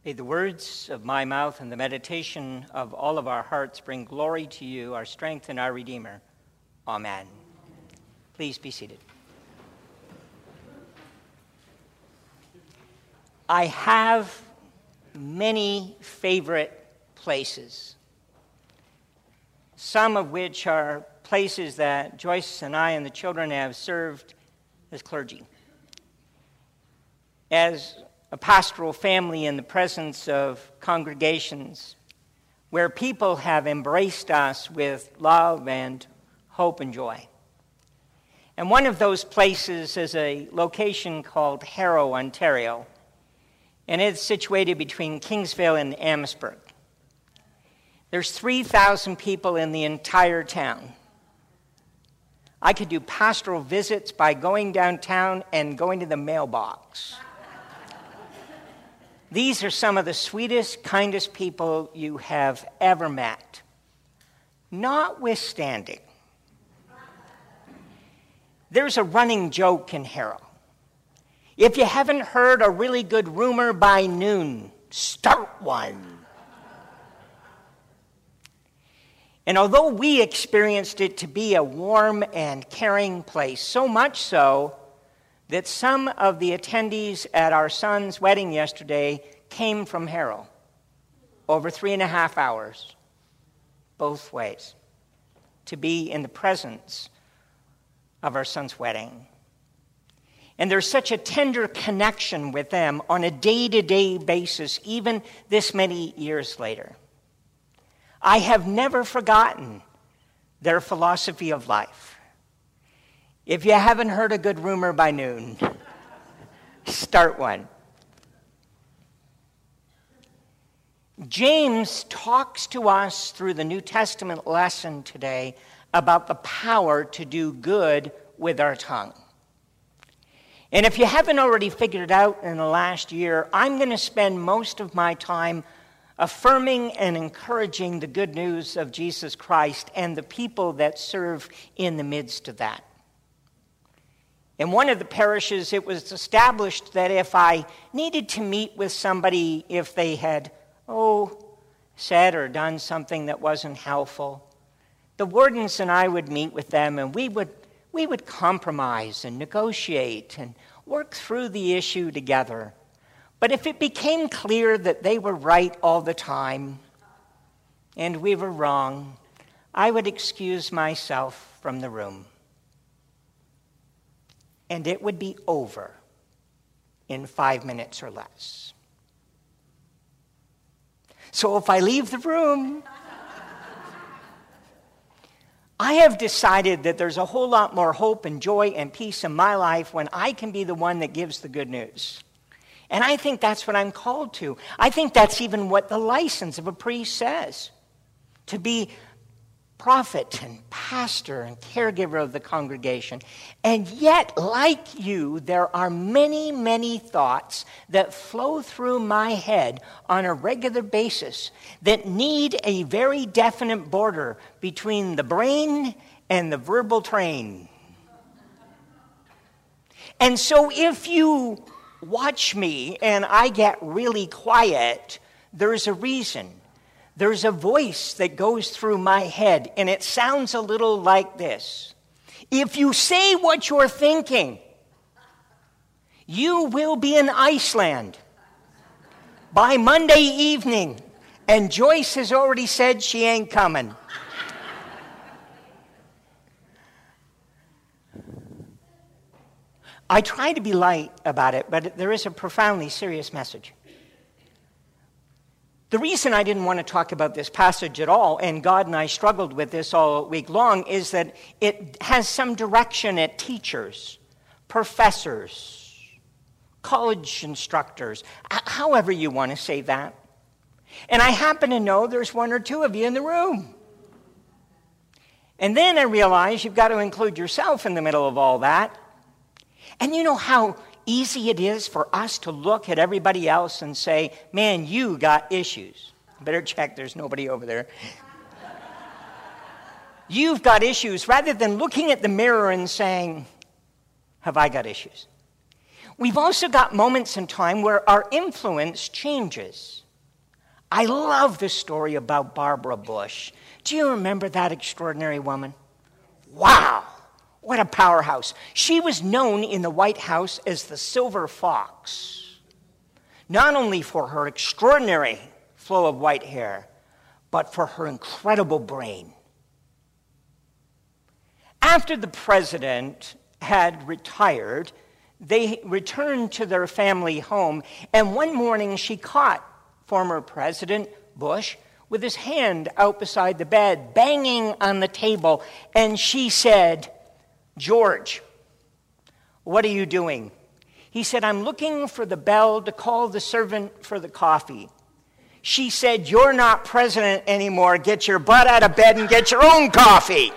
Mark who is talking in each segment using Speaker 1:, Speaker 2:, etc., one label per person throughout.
Speaker 1: May the words of my mouth and the meditation of all of our hearts bring glory to you, our strength and our Redeemer. Amen. Please be seated. I have many favorite places, some of which are places that Joyce and I and the children have served as clergy. As a pastoral family in the presence of congregations where people have embraced us with love and hope and joy. And one of those places is a location called Harrow, Ontario, and it's situated between Kingsvale and Amherstburg. There's 3,000 people in the entire town. I could do pastoral visits by going downtown and going to the mailbox. These are some of the sweetest, kindest people you have ever met. Notwithstanding, there's a running joke in Harrow. If you haven't heard a really good rumor by noon, start one. And although we experienced it to be a warm and caring place, so much so that some of the attendees at our son's wedding yesterday came from Harrow, over 3.5 hours, both ways, to be in the presence of our son's wedding. And there's such a tender connection with them on a day-to-day basis, even this many years later. I have never forgotten their philosophy of life. If you haven't heard a good rumor by noon, start one. James talks to us through the New Testament lesson today about the power to do good with our tongue. And if you haven't already figured it out in the last year, I'm going to spend most of my time affirming and encouraging the good news of Jesus Christ and the people that serve in the midst of that. In one of the parishes, it was established that if I needed to meet with somebody if they had, said or done something that wasn't helpful, the wardens and I would meet with them and we would compromise and negotiate and work through the issue together. But if it became clear that they were right all the time and we were wrong, I would excuse myself from the room. And it would be over in 5 minutes or less. So if I leave the room, I have decided that there's a whole lot more hope and joy and peace in my life when I can be the one that gives the good news. And I think that's what I'm called to. I think that's even what the license of a priest says, to be prophet and pastor and caregiver of the congregation. And yet, like you, there are many, many thoughts that flow through my head on a regular basis that need a very definite border between the brain and the verbal train. And so if you watch me and I get really quiet, there's a reason. There's a voice that goes through my head, and it sounds a little like this. If you say what you're thinking, you will be in Iceland by Monday evening, and Joyce has already said she ain't coming. I try to be light about it, but there is a profoundly serious message. The reason I didn't want to talk about this passage at all, and God and I struggled with this all week long, is that it has some direction at teachers, professors, college instructors, however you want to say that. And I happen to know there's one or two of you in the room. And then I realize you've got to include yourself in the middle of all that. And you know how easy it is for us to look at everybody else and say, man, you got issues. Better check there's nobody over there. You've got issues, rather than looking at the mirror and saying, have I got issues? We've also got moments in time where our influence changes. I love the story about Barbara Bush. Do you remember that extraordinary woman? Wow, what a powerhouse. She was known in the White House as the Silver Fox, not only for her extraordinary flow of white hair, but for her incredible brain. After the president had retired, they returned to their family home, and one morning she caught former President Bush with his hand out beside the bed, banging on the table, and she said, "George, what are you doing?" He said, "I'm looking for the bell to call the servant for the coffee." She said, "You're not president anymore. Get your butt out of bed and get your own coffee."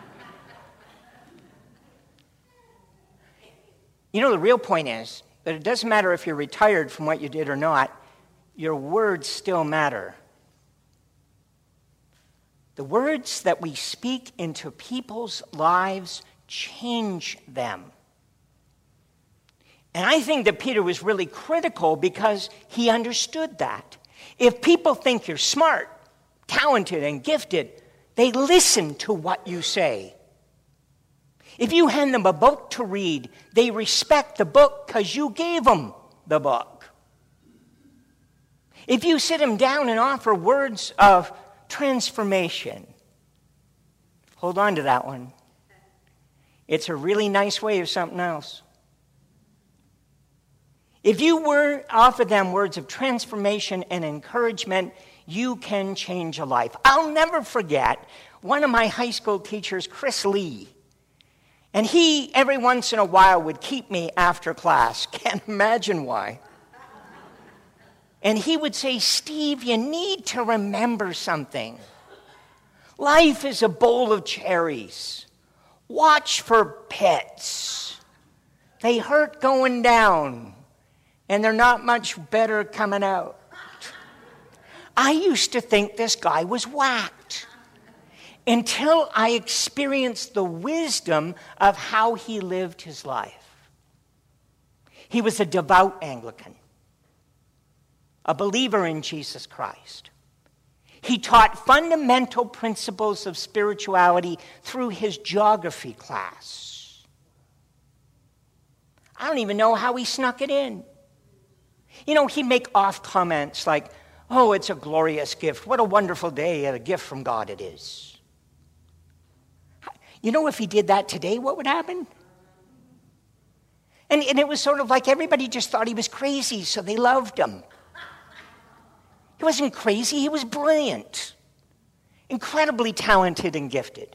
Speaker 1: You know, the real point is that it doesn't matter if you're retired from what you did or not, your words still matter. The words that we speak into people's lives change them. And I think that Peter was really critical because he understood that. If people think you're smart, talented, and gifted, they listen to what you say. If you hand them a book to read, they respect the book because you gave them the book. If you sit them down and offer words of transformation, hold on to that one. It's a really nice way of something else. If you offer them words of transformation and encouragement, you can change a life. I'll never forget one of my high school teachers, Chris Lee. And he, every once in a while, would keep me after class. Can't imagine why. And he would say, "Steve, you need to remember something. Life is a bowl of cherries. Watch for pits. They hurt going down, and they're not much better coming out." I used to think this guy was whacked until I experienced the wisdom of how he lived his life. He was a devout Anglican, a believer in Jesus Christ. He taught fundamental principles of spirituality through his geography class. I don't even know how he snuck it in. You know, he'd make off comments like, "Oh, it's a glorious gift. What a wonderful day, a gift from God it is." You know, if he did that today, what would happen? And it was sort of like everybody just thought he was crazy, so they loved him. He wasn't crazy, he was brilliant, incredibly talented and gifted.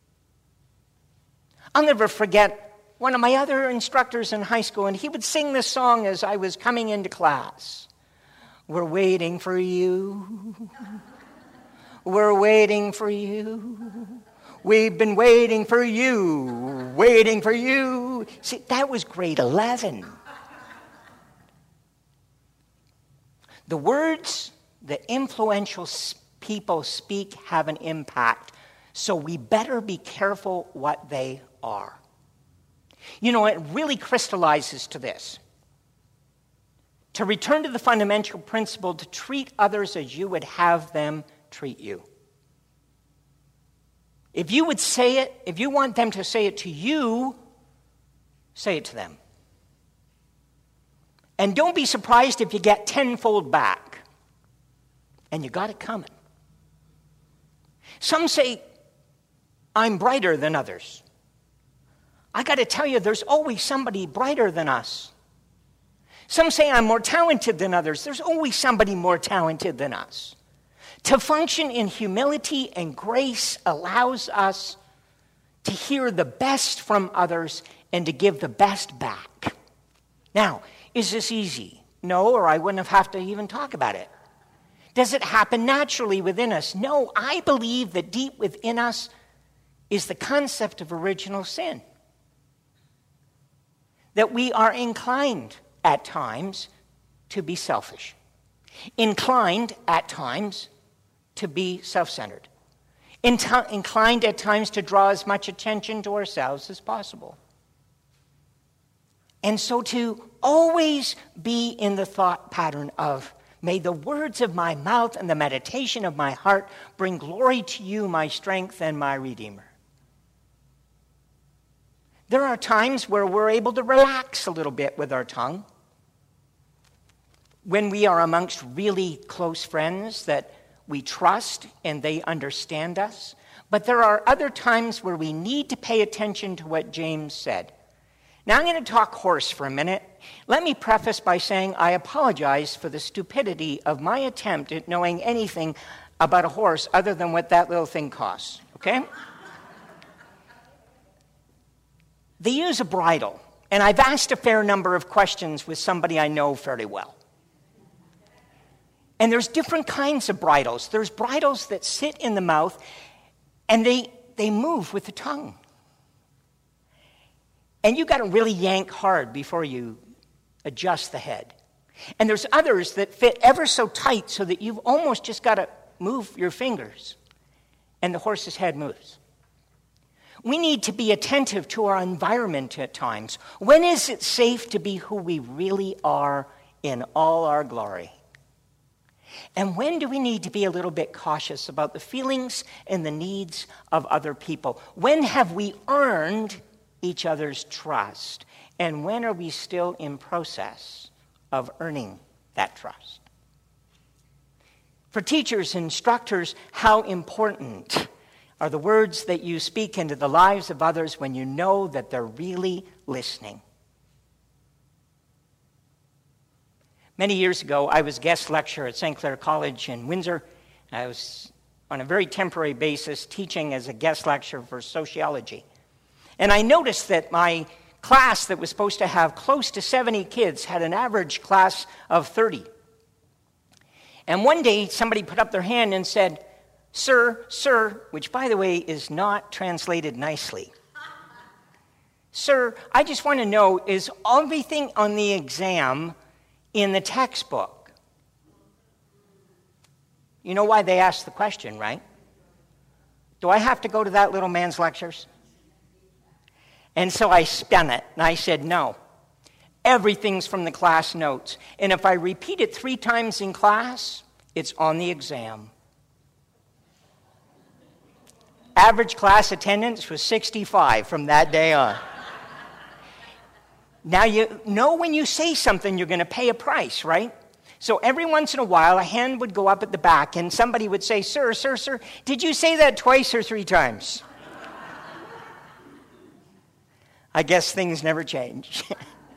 Speaker 1: I'll never forget one of my other instructors in high school, and he would sing this song as I was coming into class. "We're waiting for you. We're waiting for you. We've been waiting for you, waiting for you." See, that was grade 11. The words that influential people speak have an impact, so we better be careful what they are. You know, it really crystallizes to this. To return to the fundamental principle to treat others as you would have them treat you. If you would say it, if you want them to say it to you, say it to them. And don't be surprised if you get tenfold back. And you got it coming. Some say, "I'm brighter than others." I got to tell you, there's always somebody brighter than us. Some say, "I'm more talented than others." There's always somebody more talented than us. To function in humility and grace allows us to hear the best from others and to give the best back. Now, is this easy? No, or I wouldn't have to even talk about it. Does it happen naturally within us? No, I believe that deep within us is the concept of original sin. That we are inclined at times to be selfish. Inclined at times to be self-centered. Inclined at times to draw as much attention to ourselves as possible. And so to always be in the thought pattern of, may the words of my mouth and the meditation of my heart bring glory to you, my strength and my Redeemer. There are times where we're able to relax a little bit with our tongue. When we are amongst really close friends that we trust and they understand us. But there are other times where we need to pay attention to what James said. Now I'm going to talk horse for a minute. Let me preface by saying I apologize for the stupidity of my attempt at knowing anything about a horse other than what that little thing costs, okay? They use a bridle, and I've asked a fair number of questions with somebody I know fairly well. And there's different kinds of bridles. There's bridles that sit in the mouth, and they move with the tongue. And you got to really yank hard before you adjust the head. And there's others that fit ever so tight so that you've almost just got to move your fingers, and the horse's head moves. We need to be attentive to our environment at times. When is it safe to be who we really are in all our glory? And when do we need to be a little bit cautious about the feelings and the needs of other people? When have we earned each other's trust? And when are we still in process of earning that trust? For teachers, instructors, how important are the words that you speak into the lives of others when you know that they're really listening? Many years ago, I was guest lecturer at St. Clair College in Windsor. I was on a very temporary basis teaching as a guest lecturer for sociology. And I noticed that my class that was supposed to have close to 70 kids had an average class of 30. And one day, somebody put up their hand and said, Sir, which by the way is not translated nicely. Sir, I just want to know, is everything on the exam in the textbook? You know why they asked the question, right? Do I have to go to that little man's lectures? And so I spun it, and I said, no. Everything's from the class notes. And if I repeat it 3 times in class, it's on the exam. Average class attendance was 65 from that day on. Now, you know when you say something, you're going to pay a price, right? So every once in a while, a hand would go up at the back, and somebody would say, Sir, did you say that twice or 3 times? I guess things never change.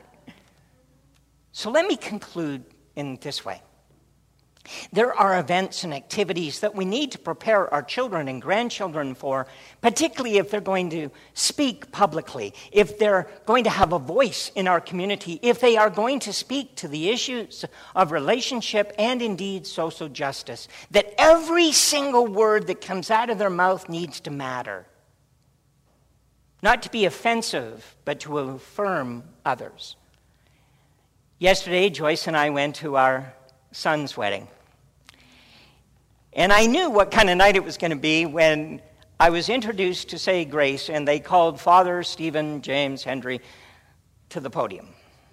Speaker 1: So let me conclude in this way. There are events and activities that we need to prepare our children and grandchildren for, particularly if they're going to speak publicly, if they're going to have a voice in our community, if they are going to speak to the issues of relationship and indeed social justice, that every single word that comes out of their mouth needs to matter. Not to be offensive, but to affirm others. Yesterday, Joyce and I went to our son's wedding. And I knew what kind of night it was going to be when I was introduced to say grace, and they called Father Stephen James Hendry to the podium.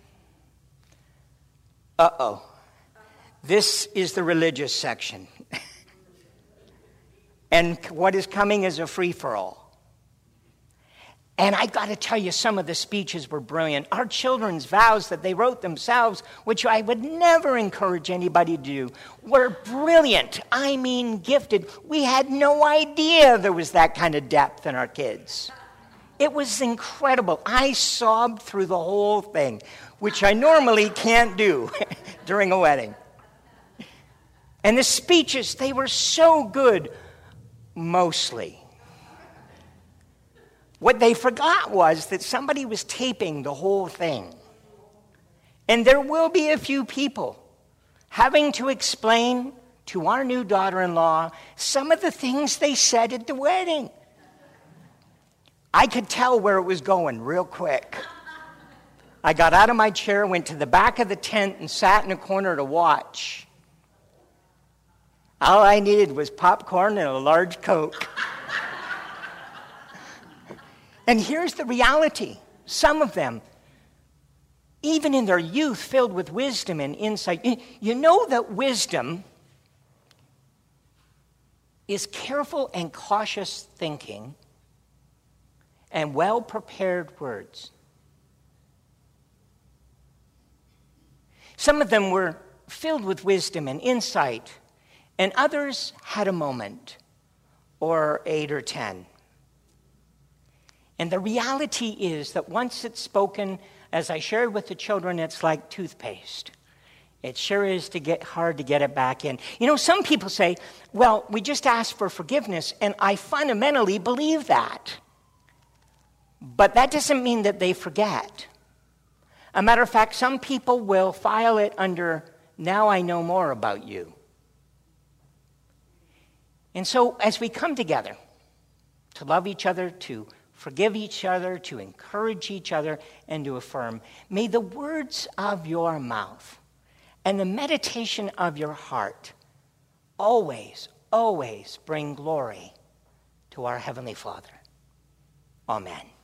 Speaker 1: Uh-oh. This is the religious section. And what is coming is a free-for-all. And I got to tell you, some of the speeches were brilliant. Our children's vows that they wrote themselves, which I would never encourage anybody to do, were brilliant. I mean, gifted. We had no idea there was that kind of depth in our kids. It was incredible. I sobbed through the whole thing, which I normally can't do during a wedding. And the speeches, they were so good, mostly. What they forgot was that somebody was taping the whole thing. And there will be a few people having to explain to our new daughter-in-law some of the things they said at the wedding. I could tell where it was going real quick. I got out of my chair, went to the back of the tent, and sat in a corner to watch. All I needed was popcorn and a large Coke. And here's the reality. Some of them, even in their youth, filled with wisdom and insight. You know that wisdom is careful and cautious thinking and well-prepared words. Some of them were filled with wisdom and insight, and others had a moment, or 8 or 10. And the reality is that once it's spoken, as I shared with the children, it's like toothpaste. It sure is hard to get it back in. You know, some people say, well, we just ask for forgiveness, and I fundamentally believe that. But that doesn't mean that they forget. A matter of fact, some people will file it under, now I know more about you. And so as we come together to love each other, to forgive each other, to encourage each other, and to affirm, may the words of your mouth and the meditation of your heart always, always bring glory to our Heavenly Father. Amen.